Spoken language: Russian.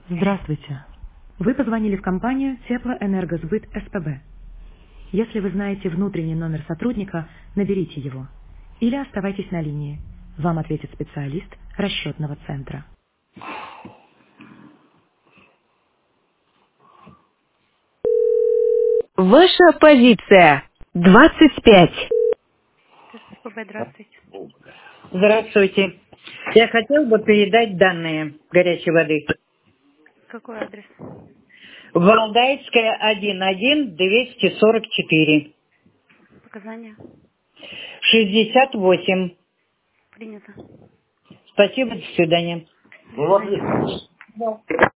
Здравствуйте. Вы позвонили в компанию Теплоэнергосбыт СПБ. Если вы знаете внутренний номер сотрудника, наберите его. Или оставайтесь на линии. Вам ответит специалист расчетного центра. Ваша позиция 25. СПБ, здравствуйте. Здравствуйте. Я хотел бы передать данные горячей воды. Какой адрес? Валдайская, 11244. Показания? 68. Принято. Спасибо, до свидания. До свидания.